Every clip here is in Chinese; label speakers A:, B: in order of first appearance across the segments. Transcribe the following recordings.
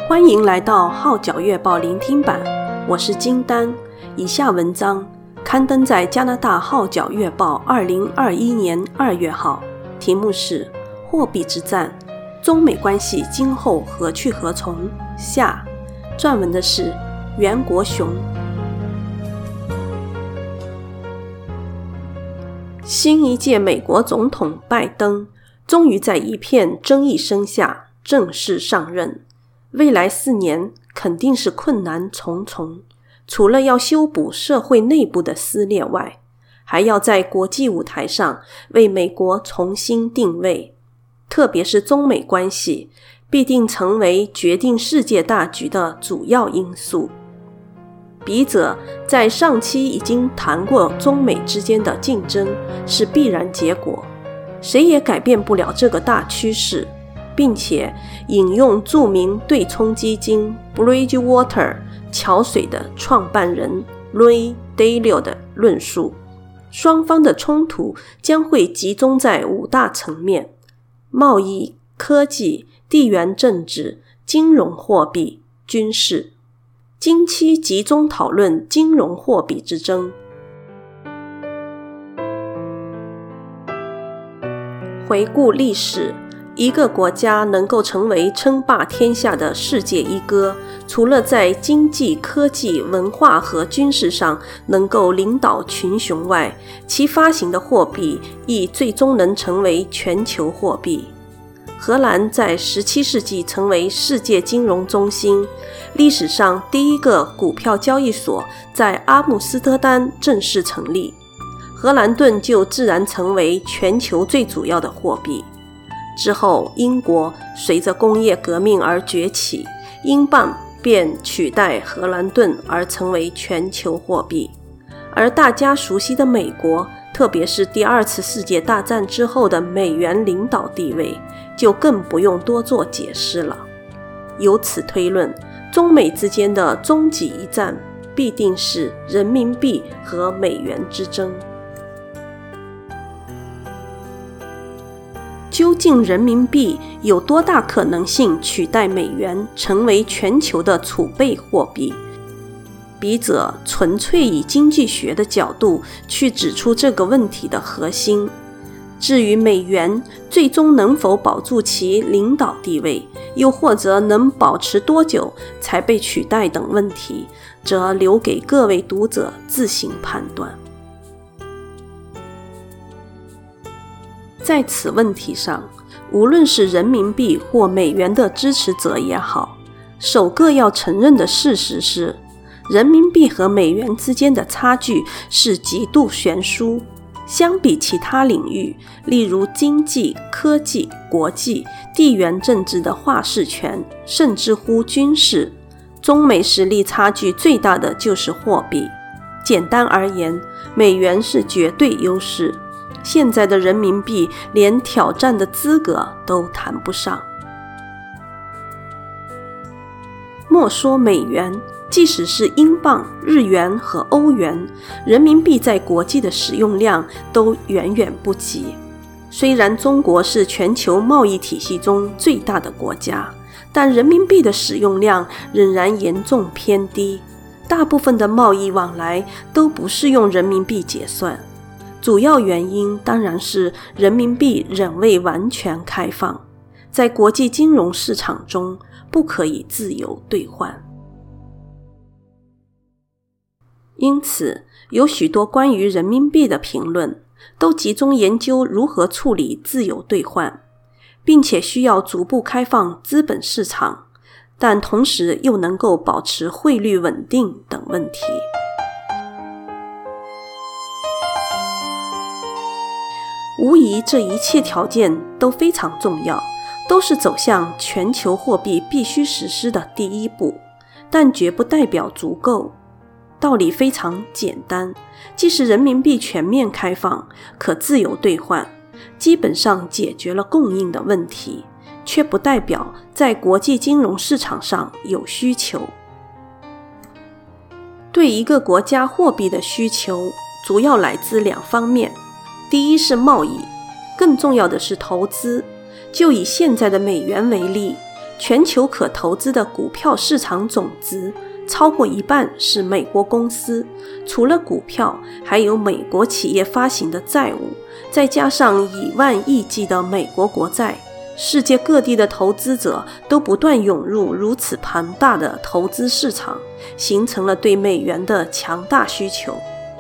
A: 欢迎来到号角月报聆听版，我是金丹。以下文章刊登在加拿大号角月报2021年2月号，题目是货币之战，中美关系今后何去何从下，撰文的是袁国雄。新一届美国总统拜登终于在一片争议声下正式上任，未来4年肯定是困难重重，除了要修补社会内部的撕裂外，还要在国际舞台上为美国重新定位，特别是中美关系必定成为决定世界大局的主要因素。笔者在上期已经谈过中美之间的竞争是必然结果，谁也改变不了这个大趋势，并且引用著名对冲基金 Bridgewater 桥水的创办人 Ray Dalio 的论述，双方的冲突将会集中在5大层面：贸易、科技、地缘政治、金融货币、军事。今期集中讨论金融货币之争。回顾历史，一个国家能够成为称霸天下的世界一哥，除了在经济、科技、文化和军事上能够领导群雄外，其发行的货币亦最终能成为全球货币。荷兰在17世纪成为世界金融中心，历史上第一个股票交易所在阿姆斯特丹正式成立，荷兰盾就自然成为全球最主要的货币。之后英国随着工业革命而崛起，英镑便取代荷兰盾而成为全球货币。而大家熟悉的美国，特别是第2次世界大战之后的美元领导地位，就更不用多做解释了。由此推论，中美之间的终极一战必定是人民币和美元之争。究竟人民币有多大可能性取代美元成为全球的储备货币？笔者纯粹以经济学的角度去指出这个问题的核心。至于美元最终能否保住其领导地位，又或者能保持多久才被取代等问题，则留给各位读者自行判断。在此问题上，无论是人民币或美元的支持者也好，首个要承认的事实是，人民币和美元之间的差距是极度悬殊。相比其他领域，例如经济、科技、国际、地缘政治的话事权，甚至乎军事，中美实力差距最大的就是货币。简单而言，美元是绝对优势，现在的人民币连挑战的资格都谈不上。莫说美元，即使是英镑、日元和欧元，人民币在国际的使用量都远远不及。虽然中国是全球贸易体系中最大的国家，但人民币的使用量仍然严重偏低，大部分的贸易往来都不是用人民币结算。主要原因当然是人民币仍未完全开放，在国际金融市场中不可以自由兑换。因此，有许多关于人民币的评论都集中研究如何处理自由兑换，并且需要逐步开放资本市场，但同时又能够保持汇率稳定等问题。无疑，这一切条件都非常重要，都是走向全球货币必须实施的第一步，但绝不代表足够。道理非常简单，即使人民币全面开放，可自由兑换，基本上解决了供应的问题，却不代表在国际金融市场上有需求。对一个国家货币的需求，主要来自2方面。第一是贸易，更重要的是投资。就以现在的美元为例， 全球可投资的股票市场总值超过一半是美国公司，除了股票，还有美国企业发行的债务，再加上以万亿计的美国国债，世界各地的投资者都不断涌入如此庞大的投资市场，形成了对美元的强大需求。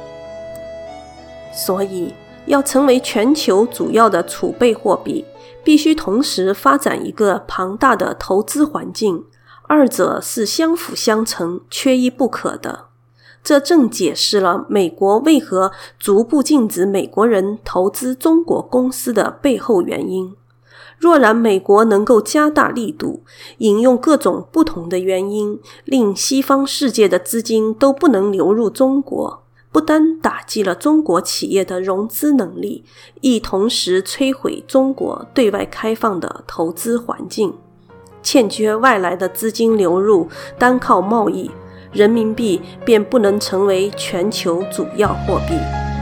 A: 所以，要成为全球主要的储备货币，必须同时发展一个庞大的投资环境，二者是相辅相成，缺一不可的。这正解释了美国为何逐步禁止美国人投资中国公司的背后原因。若然美国能够加大力度，引用各种不同的原因，令西方世界的资金都不能流入中国，不单打击了中国企业的融资能力，亦同时摧毁中国对外开放的投资环境。欠缺外来的资金流入，单靠贸易，人民币便不能成为全球主要货币。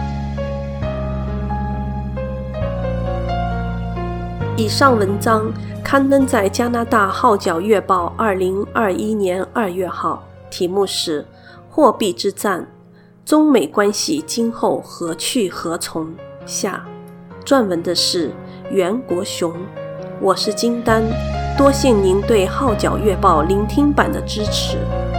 A: 以上文章刊登在加拿大号角月报2021年2月号，题目是货币之战，中美关系今后何去何从下。撰文的是袁国雄，我是金丹，多谢您对号角月报聆听版的支持。